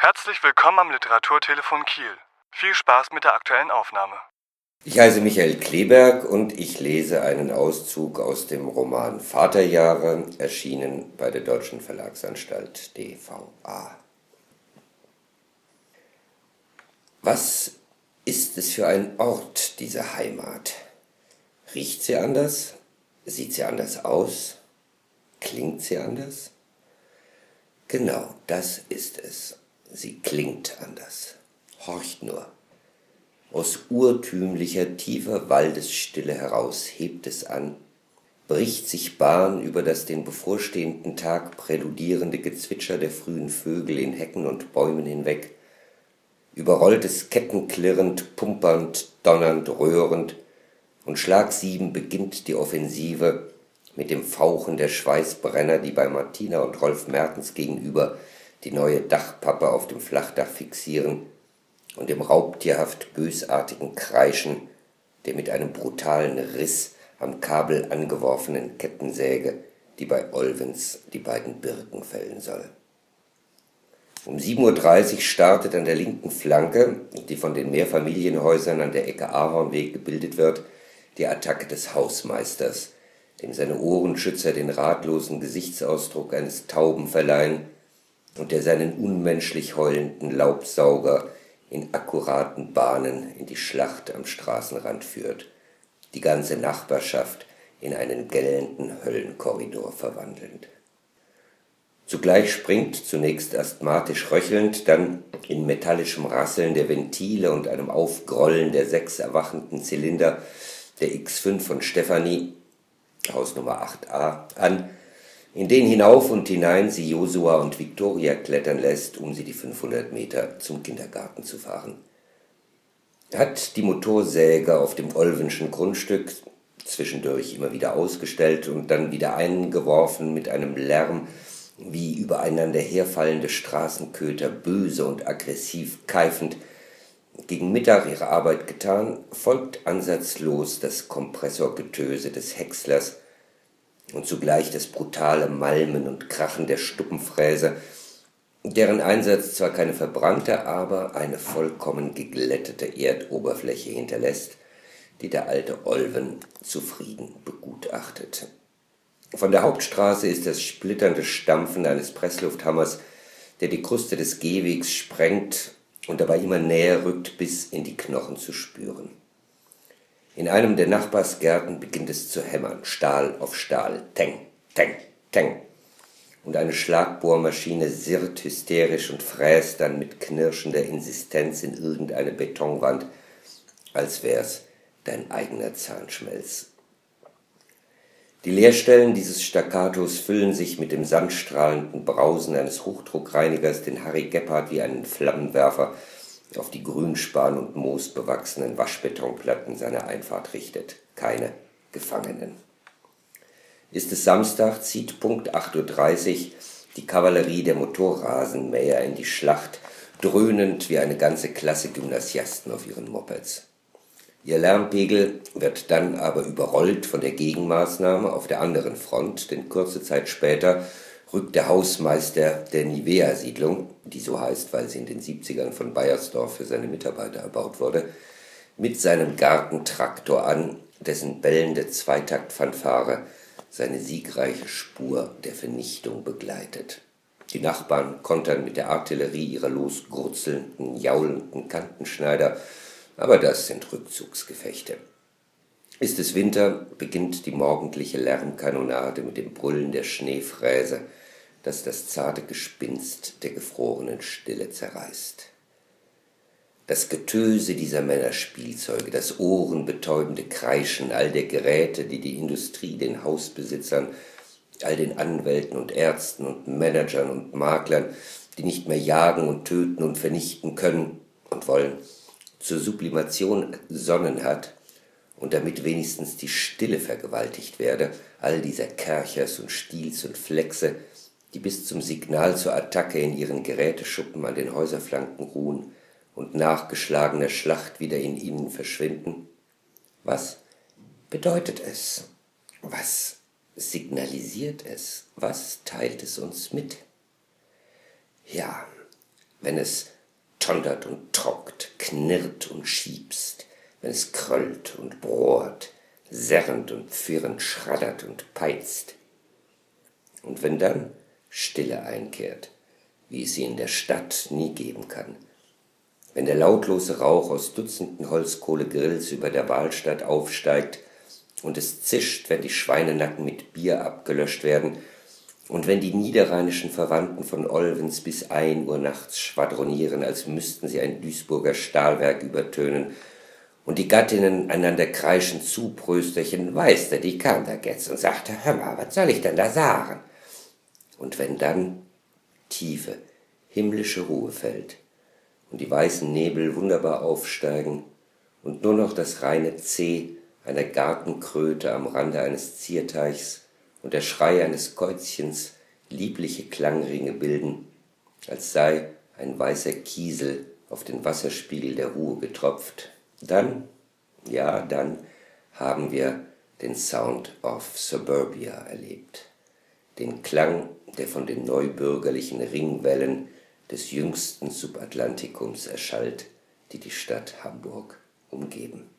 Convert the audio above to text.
Herzlich willkommen am Literaturtelefon Kiel. Viel Spaß mit der aktuellen Aufnahme. Ich heiße Michael Kleberg und ich lese einen Auszug aus dem Roman Vaterjahre, erschienen bei der Deutschen Verlagsanstalt DVA. Was ist es für ein Ort, diese Heimat? Riecht sie anders? Sieht sie anders aus? Klingt sie anders? Genau, das ist es. Sie klingt anders. Horcht nur. Aus urtümlicher, tiefer Waldesstille heraus hebt es an, bricht sich Bahn über das den bevorstehenden Tag präludierende Gezwitscher der frühen Vögel in Hecken und Bäumen hinweg, überrollt es kettenklirrend, pumpernd, donnernd, röhrend, und Schlag 7 beginnt die Offensive mit dem Fauchen der Schweißbrenner, die bei Martina und Rolf Mertens gegenüber die neue Dachpappe auf dem Flachdach fixieren, und dem raubtierhaft bösartigen Kreischen der mit einem brutalen Riss am Kabel angeworfenen Kettensäge, die bei Olvens die beiden Birken fällen soll. Um 7:30 Uhr startet an der linken Flanke, die von den Mehrfamilienhäusern an der Ecke Ahornweg gebildet wird, die Attacke des Hausmeisters, dem seine Ohrenschützer den ratlosen Gesichtsausdruck eines Tauben verleihen und der seinen unmenschlich heulenden Laubsauger in akkuraten Bahnen in die Schlacht am Straßenrand führt, die ganze Nachbarschaft in einen gellenden Höllenkorridor verwandelnd. Zugleich springt, zunächst asthmatisch röchelnd, dann in metallischem Rasseln der Ventile und einem Aufgrollen der 6 erwachenden Zylinder der X5 von Stefanie, Hausnummer 8a, an, in den hinauf und hinein sie Josua und Viktoria klettern lässt, um sie die 500 Meter zum Kindergarten zu fahren. Hat die Motorsäge auf dem Olvenschen Grundstück zwischendurch immer wieder ausgestellt und dann wieder eingeworfen mit einem Lärm, wie übereinander herfallende Straßenköter, böse und aggressiv keifend, gegen Mittag ihre Arbeit getan, folgt ansatzlos das Kompressorgetöse des Häckslers und zugleich das brutale Malmen und Krachen der Stuppenfräse, deren Einsatz zwar keine verbrannte, aber eine vollkommen geglättete Erdoberfläche hinterlässt, die der alte Olven zufrieden begutachtet. Von der Hauptstraße ist das splitternde Stampfen eines Presslufthammers, der die Kruste des Gehwegs sprengt und dabei immer näher rückt, bis in die Knochen zu spüren. In einem der Nachbarsgärten beginnt es zu hämmern, Stahl auf Stahl, teng, teng, teng. Und eine Schlagbohrmaschine sirrt hysterisch und fräst dann mit knirschender Insistenz in irgendeine Betonwand, als wär's dein eigener Zahnschmelz. Die Leerstellen dieses Staccatos füllen sich mit dem sandstrahlenden Brausen eines Hochdruckreinigers, den Harry Gebhardt wie einen Flammenwerfer auf die grünspan- und moosbewachsenen Waschbetonplatten seiner Einfahrt richtet. Keine Gefangenen. Ist es Samstag, zieht Punkt 8:30 Uhr die Kavallerie der Motorrasenmäher in die Schlacht, dröhnend wie eine ganze Klasse Gymnasiasten auf ihren Mopeds. Ihr Lärmpegel wird dann aber überrollt von der Gegenmaßnahme auf der anderen Front, denn kurze Zeit später rückt der Hausmeister der Nivea-Siedlung, die so heißt, weil sie in den 70ern von Beiersdorf für seine Mitarbeiter erbaut wurde, mit seinem Gartentraktor an, dessen bellende Zweitaktfanfare seine siegreiche Spur der Vernichtung begleitet. Die Nachbarn kontern mit der Artillerie ihrer losgurzelnden, jaulenden Kantenschneider, aber das sind Rückzugsgefechte. Ist es Winter, beginnt die morgendliche Lärmkanonade mit dem Brüllen der Schneefräse, das das zarte Gespinst der gefrorenen Stille zerreißt. Das Getöse dieser Männerspielzeuge, das ohrenbetäubende Kreischen all der Geräte, die die Industrie den Hausbesitzern, all den Anwälten und Ärzten und Managern und Maklern, die nicht mehr jagen und töten und vernichten können und wollen, zur Sublimation gesonnen hat und damit wenigstens die Stille vergewaltigt werde, all dieser Kerchers und Stiels und Flexe, die bis zum Signal zur Attacke in ihren Geräteschuppen an den Häuserflanken ruhen und nach geschlagener Schlacht wieder in ihnen verschwinden? Was bedeutet es? Was signalisiert es? Was teilt es uns mit? Ja, wenn es tondert und trockt, knirrt und schiebst, wenn es kröllt und bohrt, serrend und pfirrend schraddert und peizt. Und wenn dann Stille einkehrt, wie es sie in der Stadt nie geben kann, wenn der lautlose Rauch aus Dutzenden Holzkohlegrills über der Wahlstatt aufsteigt und es zischt, wenn die Schweinenacken mit Bier abgelöscht werden und wenn die niederrheinischen Verwandten von Olvens bis 1 Uhr nachts schwadronieren, als müssten sie ein Duisburger Stahlwerk übertönen und die Gattinnen einander kreischend zuprösterchen, weißt du, die kam da jetzt und sagte, hör mal, was soll ich denn da sagen? Und wenn dann tiefe, himmlische Ruhe fällt und die weißen Nebel wunderbar aufsteigen und nur noch das reine C einer Gartenkröte am Rande eines Zierteichs und der Schrei eines Käuzchens liebliche Klangringe bilden, als sei ein weißer Kiesel auf den Wasserspiegel der Ruhe getropft, dann, ja, dann haben wir den Sound of Suburbia erlebt, den Klang, der von den neubürgerlichen Ringwellen des jüngsten Subatlantikums erschallt, die die Stadt Hamburg umgeben.